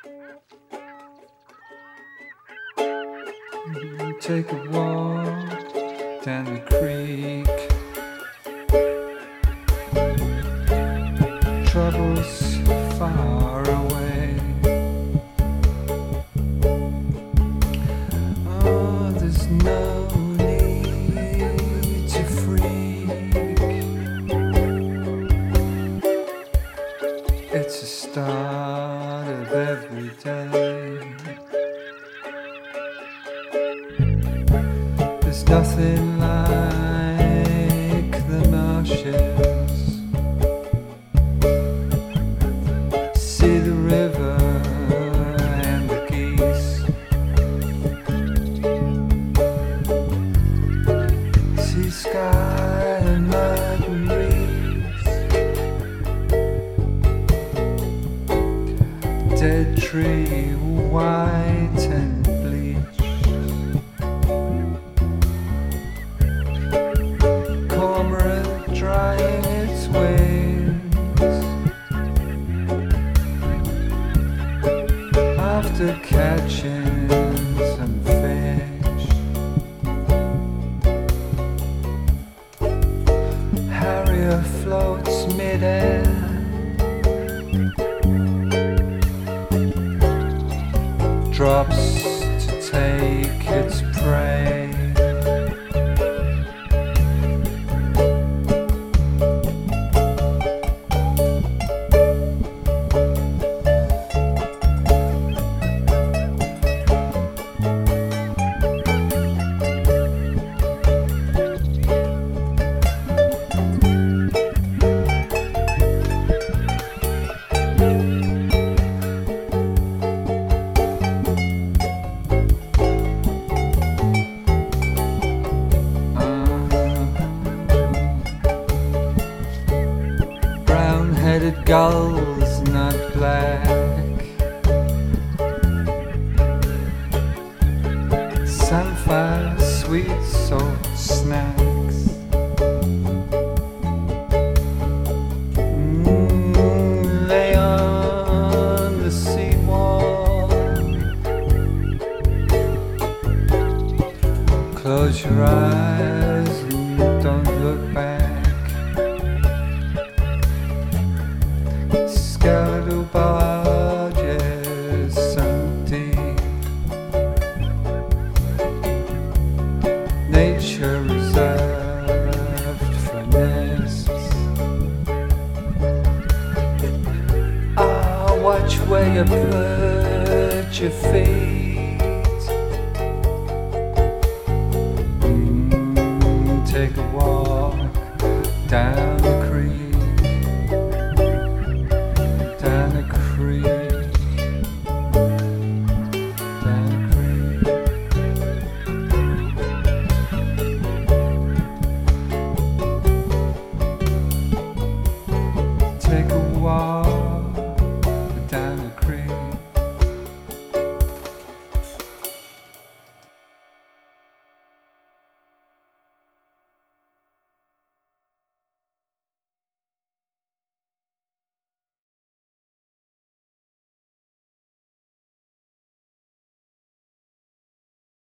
Take a walk down the creek. Troubles far away. Oh, there's no need to freak. It's the start of every day. There's nothing like the marshes. See the river and the geese. See sky and mud and reeds. Dead tree, white and bleached. Cormorant drying its wings after catching some fish. Harrier floats midair. Drops to take its prey. Brown-headed gulls, not black. Sunflower, sweet salt snacks. Lay on the seawall. Close your eyes and don't look back. Skeletal barges sunk deep. Nature reserved for nests. Ah, watch where you put your feet.